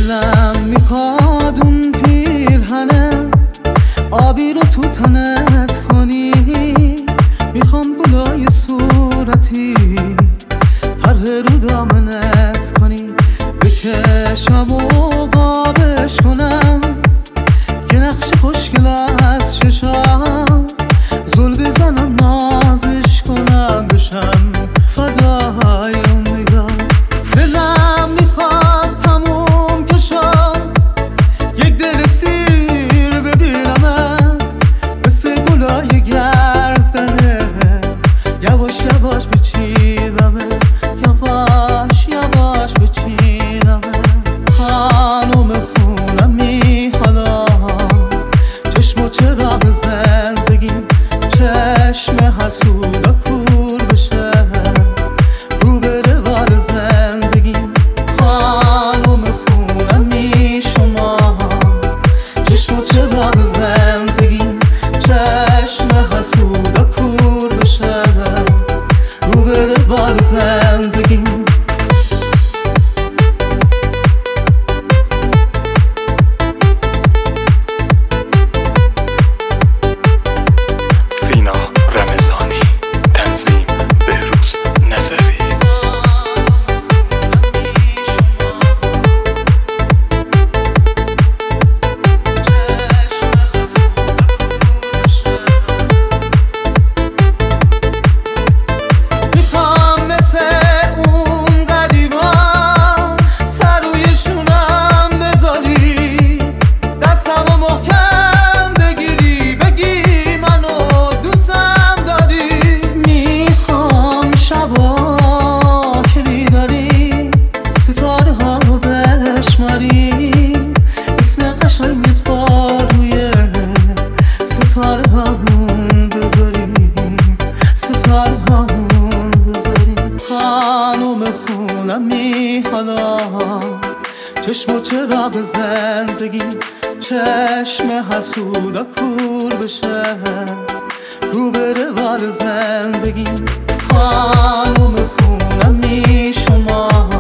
دلم میخواد اون پیرهنه آبی رو تو تنت کنی، میخوام بلای صورتی طرح رو دامنت کنی، بکشم و قابش کنم یه نقش خوشگل از چشام، زل بزنم نازش کنم بشم فدای اون نگاه. دلم میخواد تموم کشم یک دل سیر ببینم مثل گلای گردنه، یواش یواش بچینم، یواش یواش بچینم. خانم خونمی حالا چشم و چراغ زندگیم، چشم حسودا کور بشه رو بره وار زندگیم. خانم خونمی شما چشم و چراغ زندگیم، چشم حسودا کور بشه رو بره وار زندگیم. اسم قشنگت با روی ستاره هامون بذاریم، ستاره هامون بذاریم. خانم خونمی حالا چشم و چراغ زندگیم، چشم حسودا کور بشه رو بره وار زندگیم. خانم خونمی شما